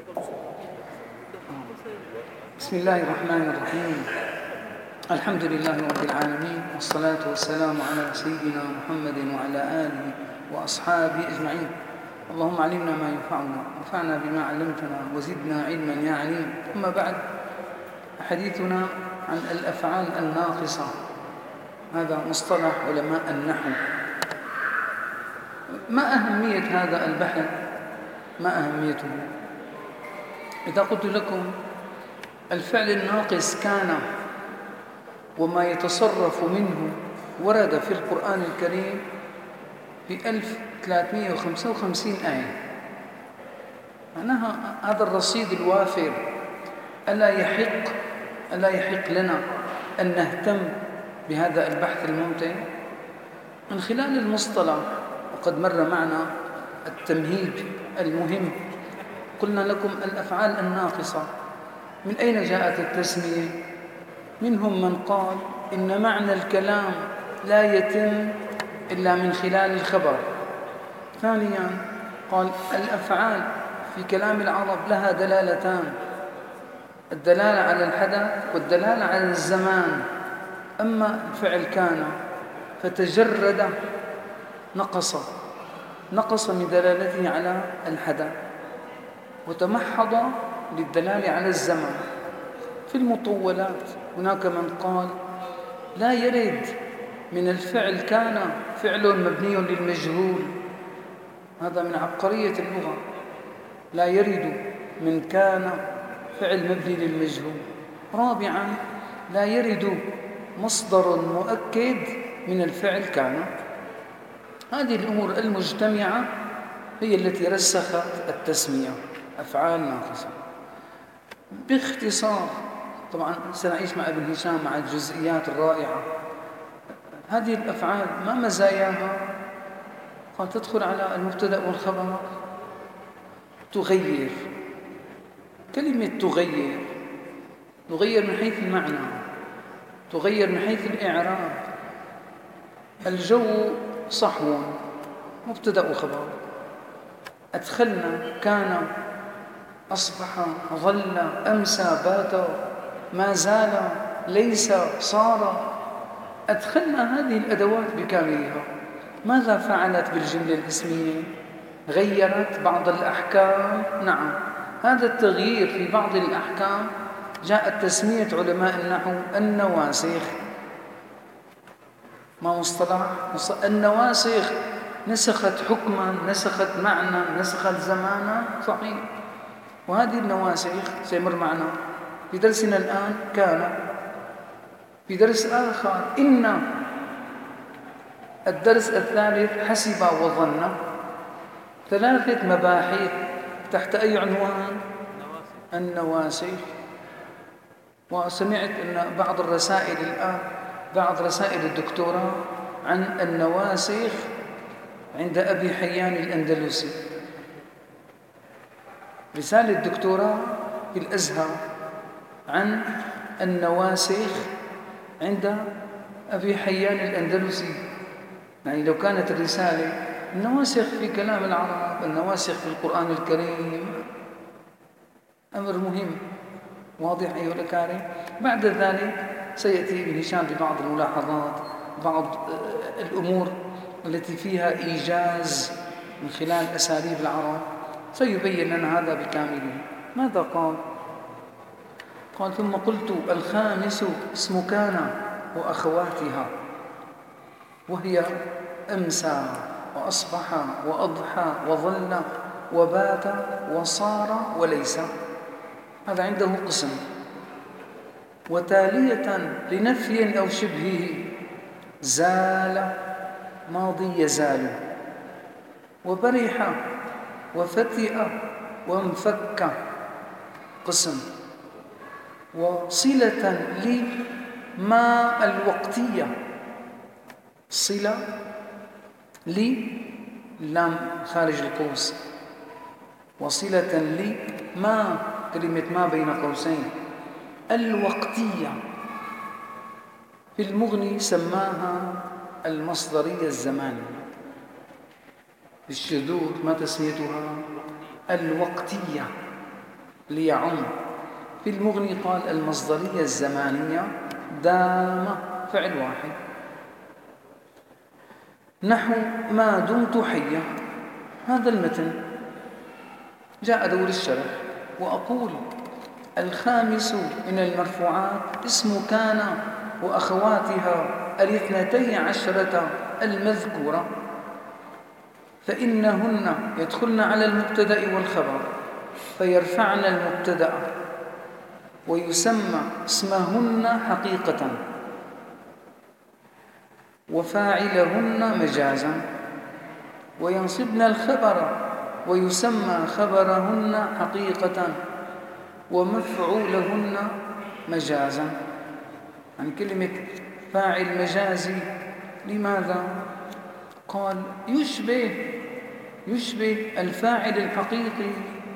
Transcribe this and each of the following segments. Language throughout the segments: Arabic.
بسم الله الرحمن الرحيم. الحمد لله رب العالمين، والصلاة والسلام على سيدنا محمد وعلى آله وأصحابه أجمعين. اللهم علمنا ما ينفعنا وانفعنا بما علمتنا وزدنا علما يا عليم. أما بعد، حديثنا عن الأفعال الناقصة. هذا مصطلح علماء النحو. ما أهمية هذا البحث؟ ما أهميته؟ إذا قلت لكم الفعل الناقص كان وما يتصرف منه ورد في القرآن الكريم ب1355 آية، معناها هذا الرصيد الوافر. ألا يحق لنا أن نهتم بهذا البحث الممتع من خلال المصطلح؟ وقد مر معنا التمهيد المهم. قلنا لكم الأفعال الناقصة، من أين جاءت التسمية؟ منهم من قال إن معنى الكلام لا يتم إلا من خلال الخبر. ثانيا قال الأفعال في كلام العرب لها دلالتان: الدلالة على الحدث والدلالة على الزمان. أما الفعل كان فتجرد نقص من دلالته على الحدث، وتمحض للدلالة على الزمن. في المطولات هناك من قال لا يرد من الفعل كان فعل مبني للمجهول. هذا من عبقرية اللغة. لا يرد من كان فعل مبني للمجهول. رابعا لا يرد مصدر مؤكد من الفعل كان. هذه الأمور المجتمعة هي التي رسخت التسمية أفعال ناقصة. باختصار، طبعا سنعيش مع ابن هشام مع الجزئيات الرائعة. هذه الأفعال ما مزاياها؟ قال تدخل على المبتدأ والخبر، تغير. كلمة تغير من حيث المعنى، تغير من حيث الإعراب. الجو صحو، مبتدأ وخبر. أدخلنا كان، أصبح، ظل، أمسى، بات، ما زال، ليس، صار. أدخلنا هذه الأدوات بكاملها. ماذا فعلت بالجملة الاسمية؟ غيرت بعض الأحكام. نعم، هذا التغيير في بعض الأحكام جاءت تسمية علماء النحو النواسخ. ما مصطلح النواسخ؟ نسخت حكما، نسخت معنى، نسخت زمانا. صحيح. وهذه النواسخ سيمر معنا في درسنا الآن كان، في درس آخر إن، الدرس الثالث حسب وظن. 3 مباحث تحت أي عنوان؟ النواسخ. وسمعت أن بعض الرسائل الآن، بعض رسائل الدكتوراه عن النواسخ عند أبي حيان الأندلسي. رسالة الدكتوراه في الأزهر عن النواسخ عند أبي حيان الأندلسي. يعني لو كانت الرسالة النواسخ في كلام العرب، النواسخ في القرآن الكريم، أمر مهم. واضح أيها الأكارم؟ بعد ذلك سيأتي ابن هشام ببعض الملاحظات، بعض الأمور التي فيها إيجاز من خلال أساليب العرب، سيبين لنا هذا بكامله. ماذا قال؟ قال ثم قلت الخامس اسم كان وأخواتها، وهي أمسى وأصبح وأضحى وظل وبات وصار وليس. هذا عنده قسم. وتالية لنفي أو شبهه: زال ماضي يزال، وبرح وفتئ وانفك قسم. وصلة لما الوقتية، صلة لام خارج القوس، وصلة لما، كلمة ما بين قوسين، الوقتية. في المغني سماها المصدرية الزمانية. الشذوذ ما تسميتها؟ الوقتية. ليعم. في المغني قال المصدرية الزمانية دام فعل واحد. نحو ما دمت حيا، هذا المتن جاء دور الشرح. وأقول الخامس من المرفوعات اسم كان وأخواتها 12 المذكورة، فإنهن يدخلن على المبتدأ والخبر فيرفعن المبتدأ، ويسمى اسمهن حقيقة، وفاعلهن مجازا، وينصبن الخبر ويسمى خبرهن حقيقة، ومفعولهن مجازا. عن كلمة فاعل مجازي لماذا؟ قال يشبه الفاعل الحقيقي.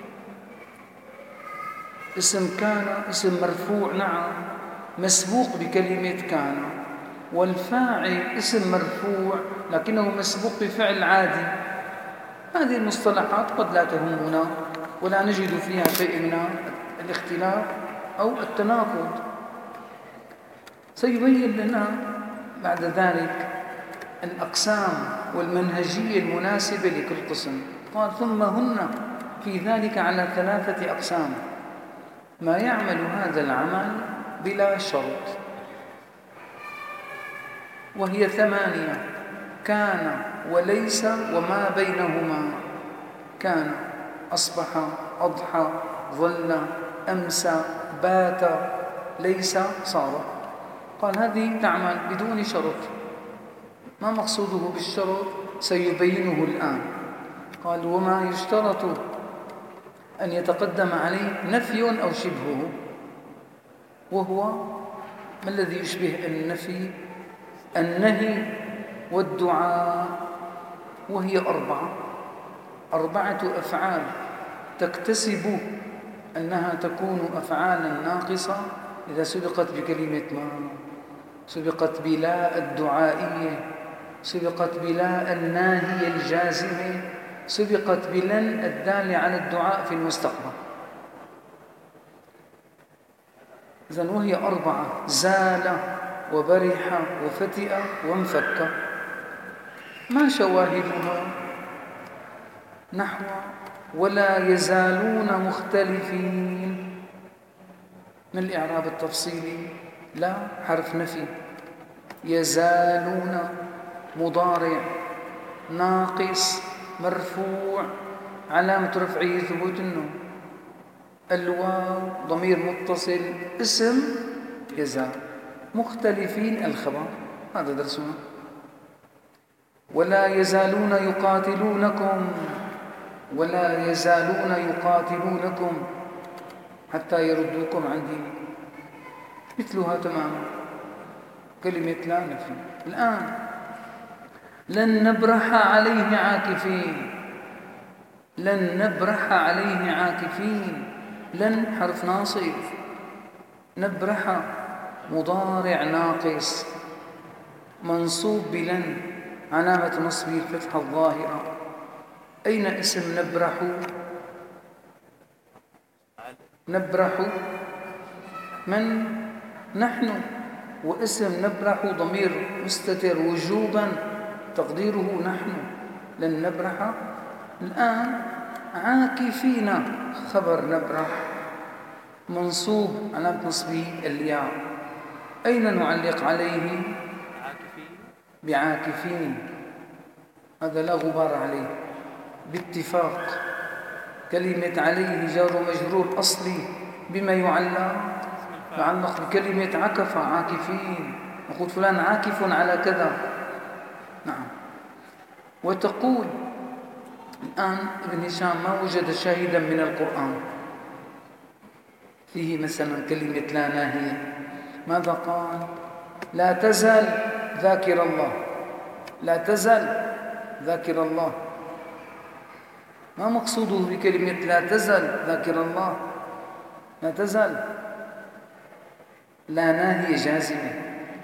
اسم كان اسم مرفوع، نعم، مسبوق بكلمة كان، والفاعل اسم مرفوع لكنه مسبوق بفعل عادي. هذه المصطلحات قد لا تهمنا ولا نجد فيها شيء من الاختلاف أو التناقض. سيبين لنا بعد ذلك الأقسام والمنهجية المناسبة لكل قسم. قال ثم هن في ذلك على 3 أقسام: ما يعمل هذا العمل بلا شرط، وهي 8: كان وليس وما بينهما. كان أصبح، أضحى، ظل، أمسى، بات، ليس، صار. قال هذه تعمل بدون شرط. ما مقصوده بالشرط؟ سيبينه الآن. قال وما يشترط أن يتقدم عليه نفي أو شبهه، وهو ما الذي يشبه النفي؟ النهي والدعاء، وهي 4 أفعال تكتسب أنها تكون أفعالا ناقصة إذا سبقت بكلمة ما، سبقت بلا الدعائية، سبقت بلا الناهية الجازمة، سبقت بلن الدالة على الدعاء في المستقبل. إذن وهي 4: زال وبرح وفتئ وانفك. ما شواهدها؟ نحو ولا يزالون مختلفين. من الإعراب التفصيلي؟ لا، حرف نفي. يزالون مضارع ناقص مرفوع علامة رفعه ثبوت النون. الواو ضمير متصل اسم يزال. مختلفين الخبر، هذا درسنا. ولا يزالون يقاتلونكم، ولا يزالون يقاتلونكم حتى يردوكم عن دينكم، مثلها تماما كلمة لا نفي. الآن لن نبرح عليه عاكفين، لن نبرح عليه عاكفين. لن حرف ناصب، نبرح مضارع ناقص منصوب بلن، علامة نصبه الفتحة الظاهرة. أين اسم نبرح؟ نبرح من؟ نحن. واسم نبرح ضمير مستتر وجوبا تقديره نحن. لن نبرح. الآن عاكفين خبر نبرح منصوب علامة نصبه الياء. أين نعلق عليه؟ بعاكفين، هذا لا غبار عليه باتفاق. كلمة عليه جار مجرور أصلي بما يعلق بكلمة عكف، عاكفين. نقول فلان عاكف على كذا، نعم. وتقول الآن ابن هشام ما وجد شاهدا من القرآن فيه مثلا كلمة لا ناهية. ماذا قال؟ لا تزال ذاكر الله، لا تزال ذاكر الله. ما مقصوده بكلمة لا تزال ذاكر الله؟ لا تزال لا ناهية جازمة،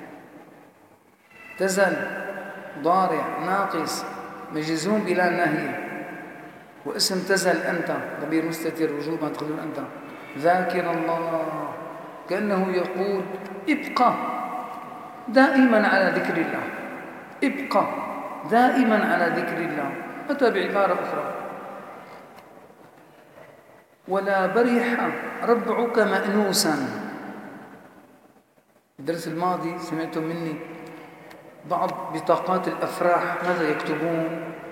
تزال ضارع ناقص مجزوم بلا ناهية، واسم تزال أنت ضمير مستتر وجوبا تقدر أنت. ذاكر الله، كأنه يقول ابقى دائما على ذكر الله، ابقى دائما على ذكر الله. أتى بعبارة أخرى: ولا برح ربعك مأنوسا. الدرس الماضي سمعتم مني بعض بطاقات الأفراح ماذا يكتبون؟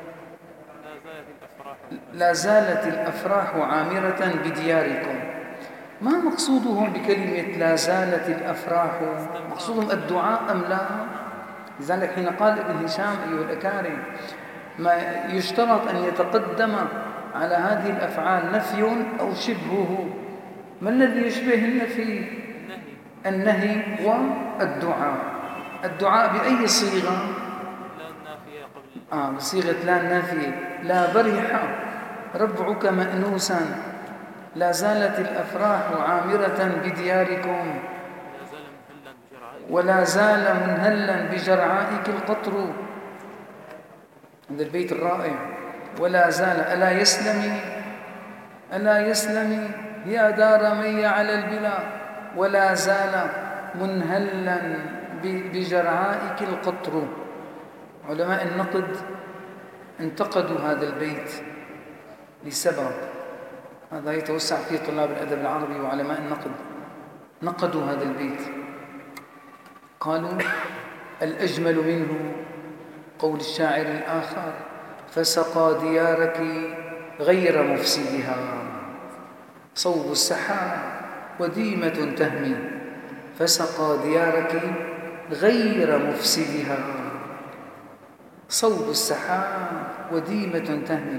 لا زالت الأفراح عامرة بدياركم. ما مقصودهم بكلمة لا زالت الأفراح؟ مقصودهم الدعاء أم لا؟ لذلك حين قال ابن هشام أيها الأكارم ما يشترط أن يتقدم على هذه الأفعال نفي أو شبهه. ما الذي يشبه النفي؟ النهي والدعاء. الدعاء بأي صيغة؟ بصيغة لا النافية. لا برح ربعك مأنوسا، لا زالت الأفراح عامرة بدياركم، ولا زال منهلا بجرعائك القطر. هذا البيت الرائع. ولا زال ألا يسلمي، ألا يسلمي يا دار مي على البلا، ولا زال منهلا بجرعائك القطر. علماء النقد انتقدوا هذا البيت لسبب، هذا يتوسع فيه طلاب الأدب العربي وعلماء النقد. نقدوا هذا البيت، قالوا الأجمل منه قول الشاعر الآخر: فسقى ديارك غير مفسدها، صوب السحاب وديمة تهمي. فسقى ديارك غير مفسدها، صوب السحاب وديمة تهمي.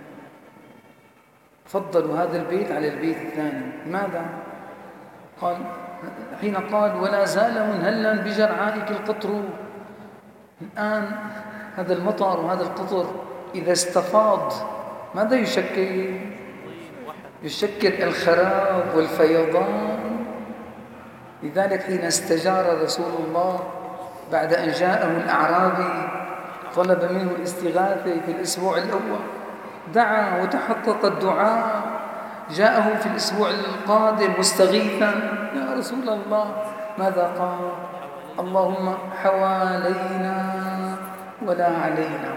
فضلوا هذا البيت على البيت الثاني. لماذا؟ قال حين قال ولا زال منهلا بجرعائك القطر. الآن هذا المطر وهذا القطر إذا استفاض ماذا يشكل؟ يشكل الخراب والفيضان. لذلك حين استجار رسول الله بعد أن جاءه الأعرابي طلب منه الاستغاثة في الأسبوع الأول، دعا وتحقق الدعاء، جاءه في الأسبوع القادم مستغيثا: يا رسول الله. ماذا قال؟ اللهم حوالينا ولا علينا.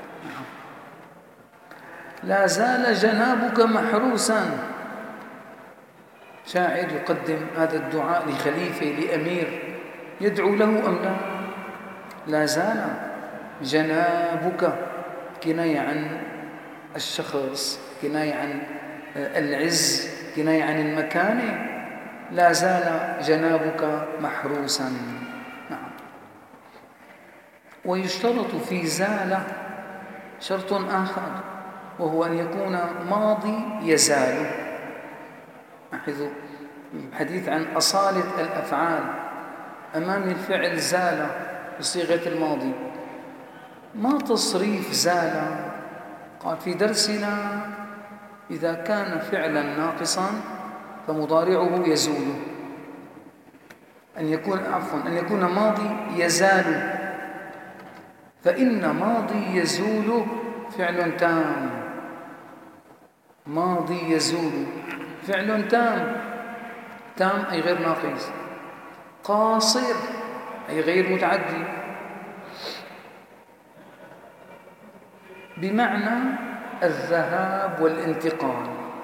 لا زال جنابك محروسا. شاعر يقدم هذا الدعاء لخليفة لأمير، يدعو له أم لا؟ لا زال جنابك كناية عن الشخص، كناية عن العز، كناية عن المكانة. لا زال جنابك محروسا. نعم. ويشترط في زال شرط آخر، وهو أن يكون ماضي يزال. لاحظوا الحديث عن أصالة الأفعال أمام الفعل زال بصيغة الماضي. ما تصريف زال؟ قال في درسنا إذا كان فعلا ناقصا فمضارعه يزول. أن يكون ماضي يزال، فإن ماضي يزول فعل تام. ماضي يزول فعل تام، تام أي غير ناقص، قاصر أي غير متعدي، بمعنى الذهاب والانتقال.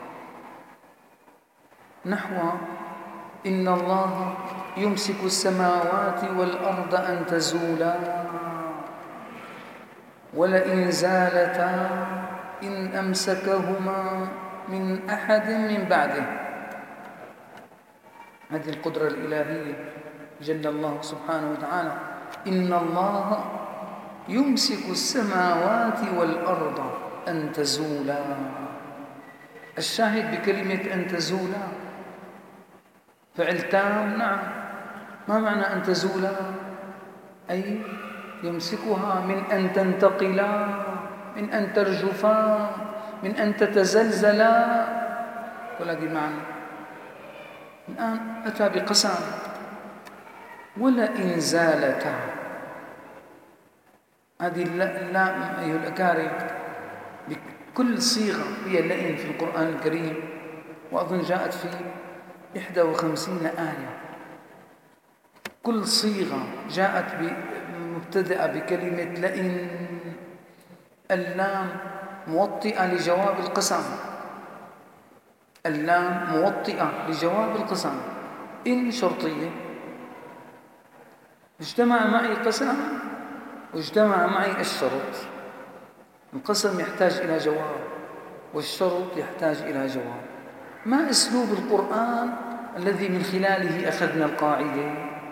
نحو إن الله يمسك السماوات والأرض أن تزولا ولئن زالتا إن أمسكهما من أحد من بعده. هذه القدرة الإلهية جل الله سبحانه وتعالى. إن الله يمسك السماوات والأرض أن تزولا. الشاهد بكلمة أن تزولا فعل تام. نعم. ما معنى أن تزولا؟ أي يمسكها من أن تنتقلا، من أن ترجفا، من أن تتزلزلا. كل هذه المعنى. الآن أتى بقسم: ولئن زالتا. هذه اللام أيها الأكارم بكل صيغة هي اللئن في القرآن الكريم، وأظن جاءت في 51 آية، كل صيغة جاءت مبتدأة بكلمة لئن. اللام موطئة لجواب القسم، اللام موطئة لجواب القسم. إن شرطية، اجتمع معي قسم واجتمع معي الشرط. القسم يحتاج إلى جواب والشرط يحتاج إلى جواب. ما أسلوب القرآن الذي من خلاله أخذنا القاعدة؟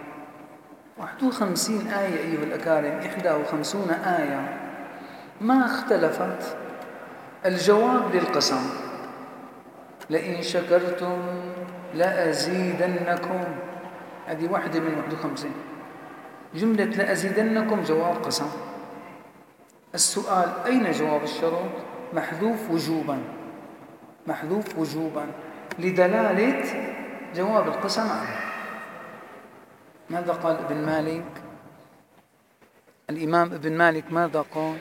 51 آية أيها الأكارم، 51 آية ما اختلفت. الجواب للقسم لئن شكرتم لأزيدنكم، هذه واحدة من 51. جملة لأزيدنكم جواب قسم. السؤال أين جواب الشرط؟ محذوف وجوبا، محذوف وجوبا لدلالة جواب القسم عليه. ماذا قال ابن مالك؟ الإمام ابن مالك ماذا قال؟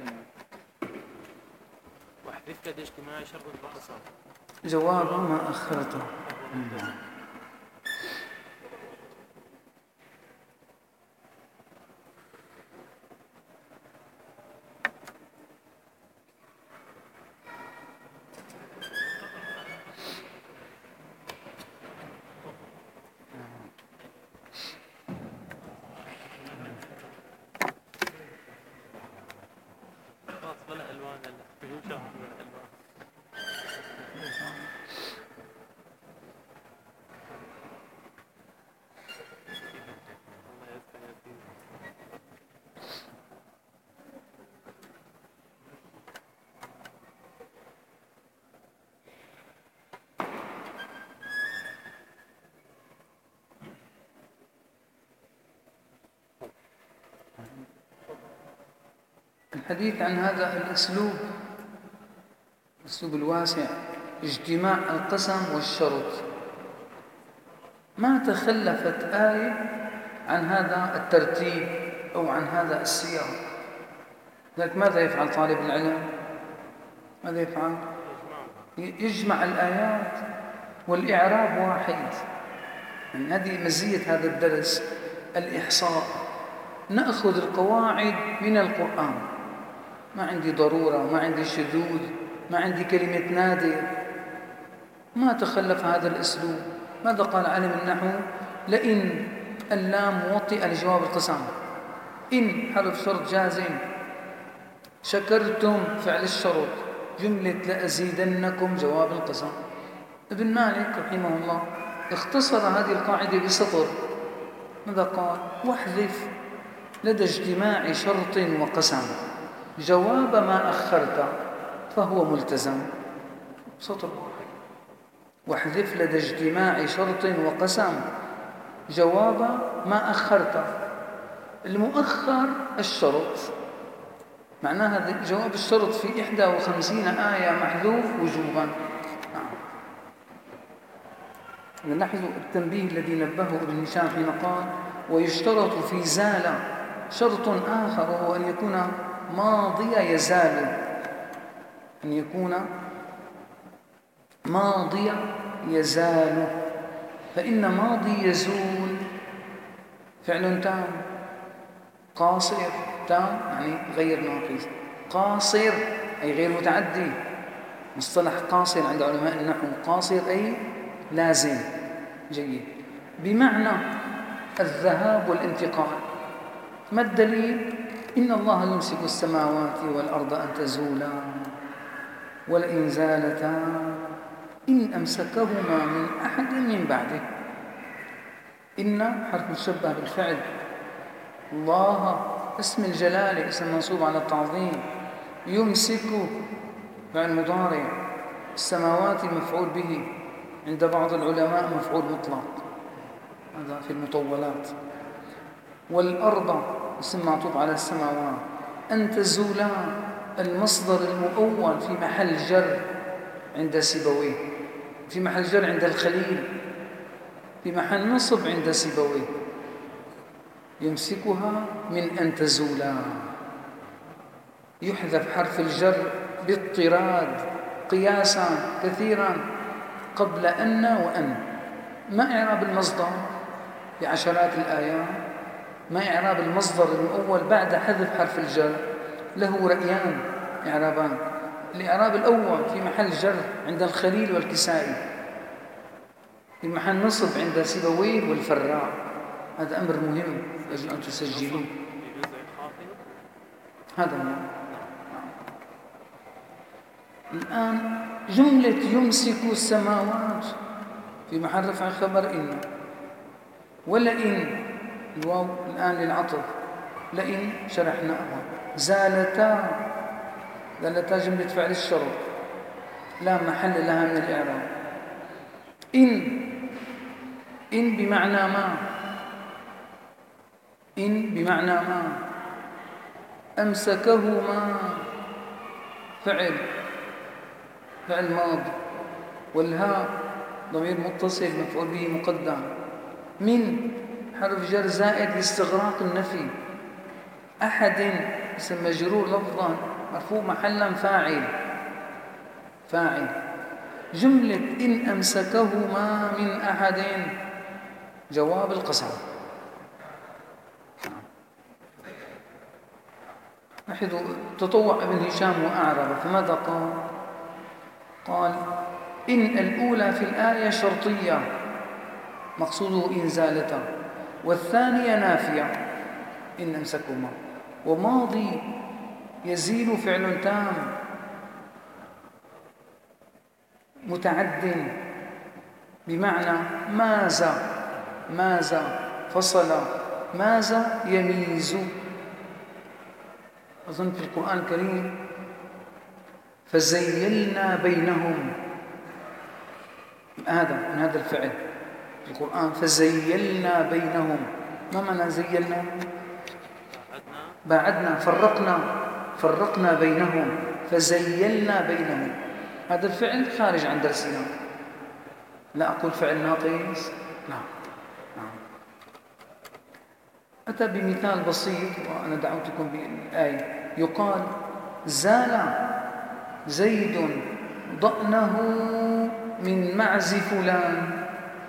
واحذف لدى اجتماع شرط القسم جواب ما أخرته. الحديث عن هذا الأسلوب، الأسلوب الواسع، اجتماع القسم والشرط. ما تخلفت آية عن هذا الترتيب أو عن هذا السياق. لذلك ماذا يفعل طالب العلم؟ ماذا يفعل؟ يجمع الآيات والإعراب واحد. يعني هذه مزية هذا الدرس، الإحصاء. نأخذ القواعد من القرآن، ما عندي ضرورة، ما عندي شذوذ، ما عندي كلمة نادر. ما تخلف هذا الأسلوب. ماذا قال عالم النحو؟ لئن اللام موطئة لجواب القسم، إن حرف شرط جازم، شكرتم فعل الشرط، جملة لأزيدنكم جواب القسم. ابن مالك رحمه الله اختصر هذه القاعدة بسطر. ماذا قال؟ واحذف لدى اجتماع شرط وقسم جواب ما أخرت فهو ملتزم. سطر واحد. واحذف لدى اجتماع شرط وقسم جواب ما أخرت. المؤخر الشرط، معناها جواب الشرط في 51 آية محذوف وجوبا. نلاحظ التنبيه الذي نبهه ابن هشام حين قال ويشترط في زال شرط آخر، وهو أن يكون ماضي يزال، أن يكون ماضي يزال. فإن ماضي يزول فعل تام، قاصر تام يعني غير ناقص، قاصر أي غير متعدي. مصطلح قاصر عند علماء النحو، قاصر أي لازم. جيد. بمعنى الذهاب والانتقال. ما الدليل؟ إن الله يمسك السماوات والأرض أن تزولا ولئن زالتا إن أمسكهما من أحد من بعده. إن حرف مشبه بالفعل، الله اسم الجلالة، اسم منصوب على التعظيم، يمسك فعل مضارع، السماوات مفعول به، عند بعض العلماء مفعول مطلق، هذا في المطولات. والأرض اسم معطوف على السماوات. أن تزولا المصدر المؤول في محل جر عند سيبويه، في محل جر عند الخليل، في محل نصب عند سيبويه. يمسكها من أن تزولا، يحذف حرف الجر باضطراد قياسا كثيرا قبل أن وأن. ما إعراب المصدر في عشرات الآيات؟ ما إعراب المصدر الأول بعد حذف حرف الجر؟ له رأيان إعرابان. الإعراب الأول في محل جر عند الخليل والكسائي، في محل نصب عند سيبويه والفراء. هذا أمر مهم يجب أن تسجلوه. هذا هو. الآن جملة يمسك السماوات في محل رفع خبر إن، ولئن الواو الآن للعطف، لئن شرحناها. زالتا جملة فعل الشرط لا محل لها من الإعراب. إن بمعنى ما، إن بمعنى ما. أمسكهما فعل ماضي، والهاء ضمير متصل مفعول به مقدم. من حرف جر زائد لاستغراق النفي. أحد اسم مجرور لفظا مرفوع محلا فاعل. جملة إن أمسكهما من أحد جواب القسم. لاحظوا تطوع ابن هشام وأعرب، فماذا قال إن الأولى في الآية شرطية مقصوده إنزالته، والثانية نافية إن أمسكهما، وماضي يزيل فعل تام متعد بمعنى ماز فصل، ماز يميز. أظن في القرآن الكريم فزيلنا بينهم، من هذا الفعل في القرآن، فزيلنا بينهم. ما معنى زيلنا؟ باعدنا، فرقنا بينهم، فزيلنا بينهم. هذا الفعل خارج عن درسنا. لا أقول فعل ناقص، نعم. أتى بمثال بسيط وأنا دعوتكم بالآية. يقال زال زيد ضأنه من معز فلان.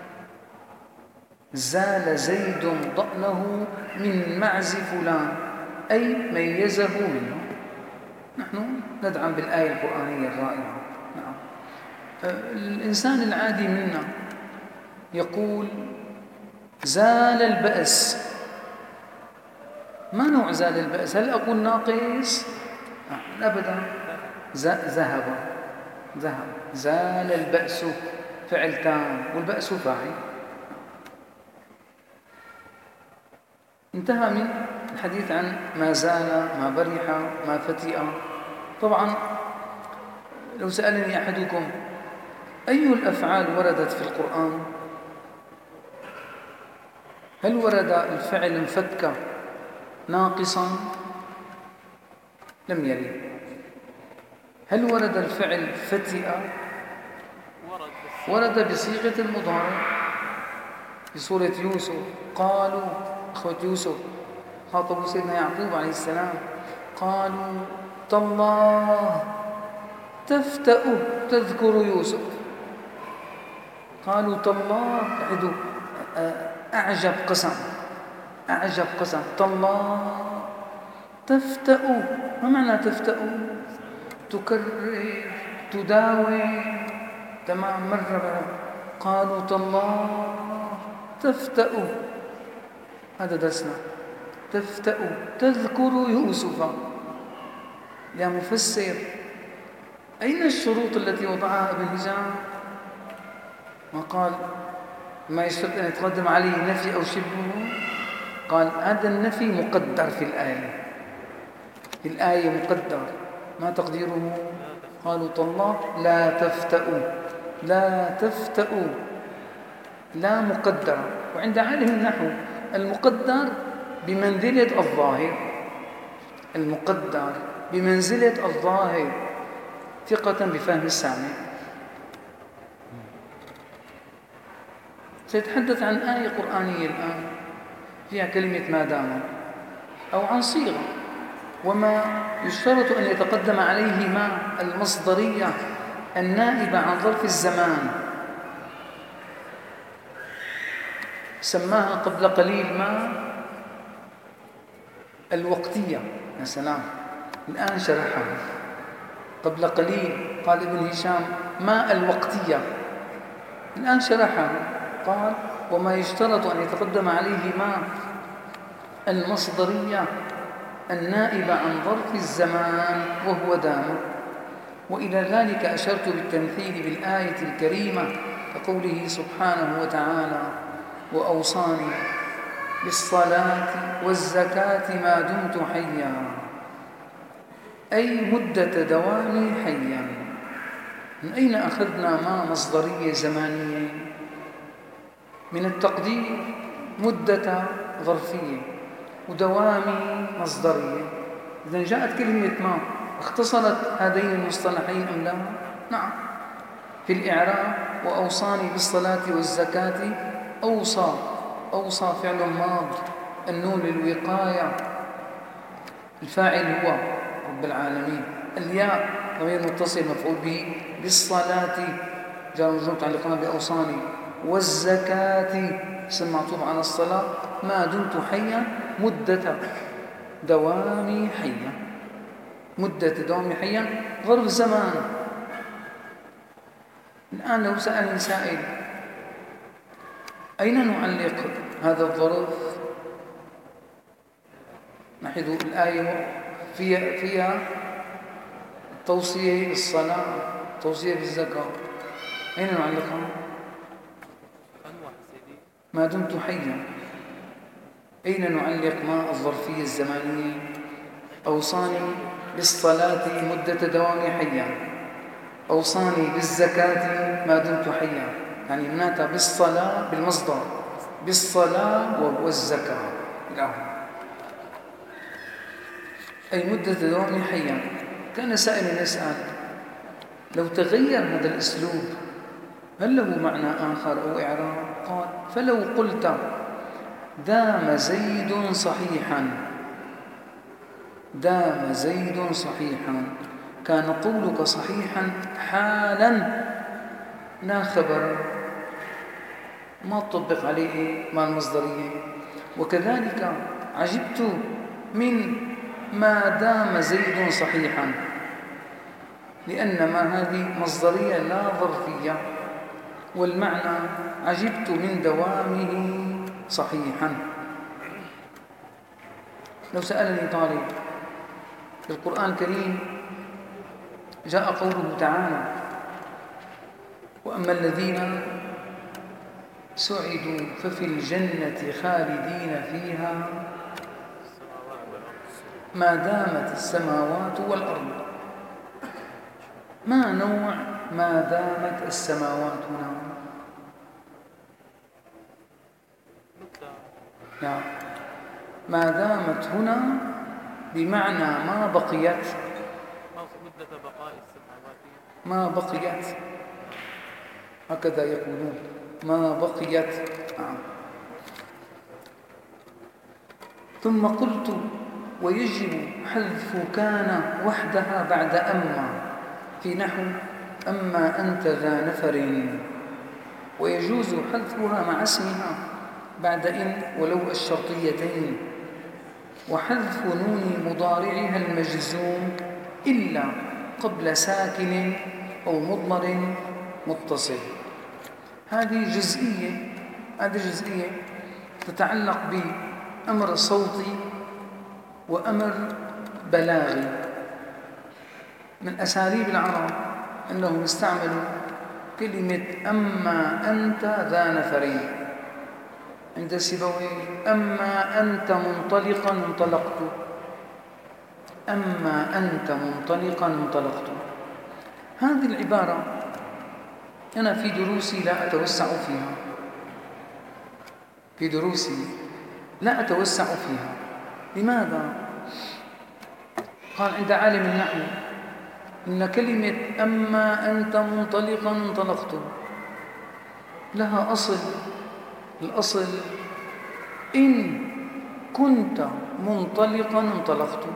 زال زيد ضأنه من معز فلان، أي ميزه منه. نحن ندعم بالآية القرآنية الرائعة. نعم. الإنسان العادي منا يقول زال البأس. ما نوع زال البأس؟ هل أقول ناقص؟ أبدا. ذهب. زال البأس فعل تام، والبأس فاعل. انتهى من الحديث عن ما زال، ما برح، ما فتئ. طبعا لو سألني أحدكم أي الأفعال وردت في القرآن، هل ورد الفعل انفك ناقصا؟ لم يرد. هل ورد الفعل فتئ؟ ورد بصيغة المضارع في سورة يوسف. قالوا أخوة يوسف خاطبوا سيدنا يعقوب عليه السلام، قالوا تالله تفتأ تذكر يوسف. قالوا تالله، أعجب قسم. تالله تفتأ. ما معنى تفتأ؟ تكرر، تداوم. تمام، مرة. قالوا تالله تفتأ. هذا درسنا. تفتأ تذكر يوسف. يا مفسر، أين الشروط التي وضعها ابن هشام؟ ما قال ما يشترط أن يتقدم عليه نفي أو شبهه. قال هذا النفي مقدر في الآية مقدر. ما تقديره؟ قالوا تالله لا تفتأ، لا مقدرة. وعند عالم النحو المقدر بمنزلة الظاهر، ثقة بفهم السامع. سيتحدث عن آية قرآنية الآن فيها كلمة ما دام، أو عن صيغة، وما يشترط أن يتقدم عليه ما المصدرية النائبة عن ظرف الزمان. سماها قبل قليل ما الوقتية. يا سلام، الآن شرحها. قبل قليل قال ابن هشام ما الوقتية، الآن شرحها قال وما يشترط أن يتقدم عليه ما المصدرية النائبة عن ظرف الزمان وهو دام. وإلى ذلك أشرت بالتمثيل بالآية الكريمة كقوله سبحانه وتعالى وأوصاني بالصلاة والزكاة ما دمت حيا، أي مدة دوامي حيا. من أين أخذنا ما مصدرية زمانية؟ من التقدير مدة ظرفية ودوامي مصدرية. إذن جاءت كلمة ما اختصرت هذين المصطلحين أم لا؟ نعم. في الإعراب وأوصاني بالصلاة والزكاة، أوصى فعل ماض، النون للوقاية، الفاعل هو رب العالمين، الياء ضمير متصل مفعول به، بالصلاة جار ومجرور متعلقان بأوصاني، والزكاة اسم معطوف على الصلاة، ما دمت حيا مدة دوامي حيا. مدة دوامي حيا ظرف زمان. الآن لو سألني سائل أين نعلق هذا الظرف؟ نحن الآية فيها توصية بالصلاة، توصية بالزكاة، أين نعلقها؟ ما دمت حيا. أين نعلق ما الظرفية الزمانية؟ أوصاني بالصلاة مدة دوامي حيا، أوصاني بالزكاة ما دمت حيا، يعني معناتها بالصلاة بالمصدر، بالصلاة والزكاة أي مدة دوامي حيا. كان سائل يسأل لو تغير هذا الأسلوب هل له معنى آخر أو إعراب؟ قال فلو قلت دام زيد صحيحا، دام زيد صحيحا، كان قولك صحيحا حالا لا خبر، ما تطبق عليه مع المصدرية. وكذلك عجبت من ما دام زيد صحيحا، لأن ما هذه مصدرية لا ظرفية، والمعنى عجبت من دوامه صحيحا. لو سألني طالب في القرآن الكريم جاء قوله تعالى وأما الذين سعدوا ففي الجنة خالدين فيها ما دامت السماوات والأرض. ما نوع ما دامت السماوات هنا؟ نعم، ما دامت هنا بمعنى ما بقيت، مدة بقاء السماوات ما بقيت، هكذا يقولون ما بقيت. ثم قلت ويجب حذف كان وحدها بعد أما في نحو أما أنت ذا نفر، ويجوز حذفها مع اسمها بعد إن ولو الشرطيتين، وحذف نون مضارعها المجزوم إلا قبل ساكن أو مضمر متصل. هذه جزئية تتعلق بأمر صوتي وأمر بلاغي. من أساليب العرب أنهم استعملوا كلمة أما أنت ذا نفرين عند سيبويه، أما أنت منطلقا انطلقت، أما أنت منطلقا انطلقت. هذه العبارة أنا في دروسي لا أتوسع فيها، في دروسي لا أتوسع فيها. لماذا؟ قال عند عالم النحو إن كلمة أما أنت منطلقا انطلقت لها أصل. الأصل إن كنت منطلقا انطلقت،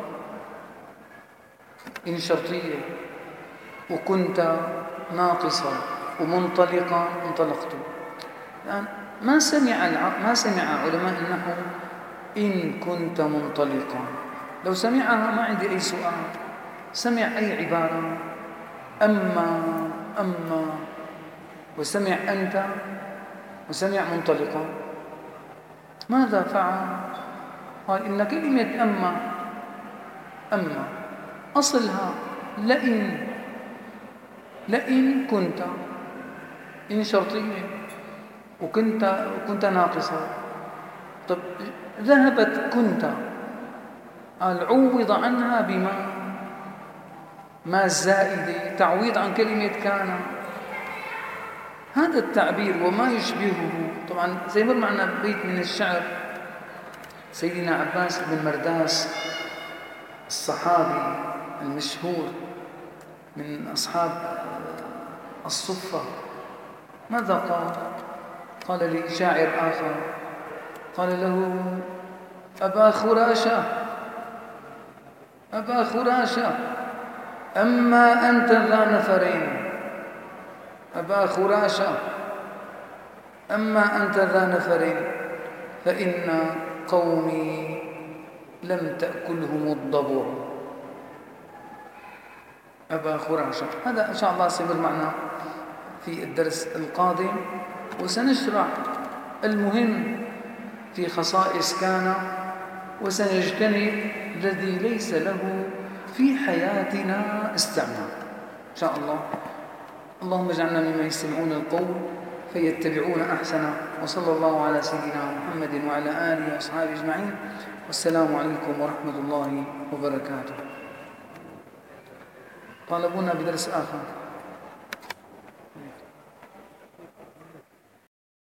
إن شرطية، وكنت ناقصا ومنطلقا انطلقت. الآن ما سمع علماء النحو إن كنت منطلقا. لو سمعها ما عندي أي سؤال، سمع أي عبارة، أما وسمع أنت وسمع منطلقا، ماذا فعل؟ قال إن كلمة أما أصلها لئن كنت، إن شرطية وكنت ناقصة. طب ذهبت كنت، قال عوض عنها ما الزائدة، تعويض عن كلمة كان. هذا التعبير وما يشبهه. طبعا زي ما معنا بيت من الشعر سيدنا عباس بن مرداس الصحابي المشهور من أصحاب الصفة، ماذا قال؟ قال لشاعر آخر، قال له أبا خراشة أما أنت ذا نفرين، أبا خراشة أما أنت ذا نفرين فإن قومي لم تأكلهم الضبع. أبا خراشة. هذا إن شاء الله سيمر معنا في الدرس القادم، وسنشرح المهم في خصائص كان، وسنجتنب الذي ليس له في حياتنا استعمال إن شاء الله. اللهم اجعلنا ممن يستمعون القول فيتبعون أحسنه، وصلى الله على سيدنا محمد وعلى آله وأصحابه أجمعين، والسلام عليكم ورحمة الله وبركاته. طالبونا بدرس آخر.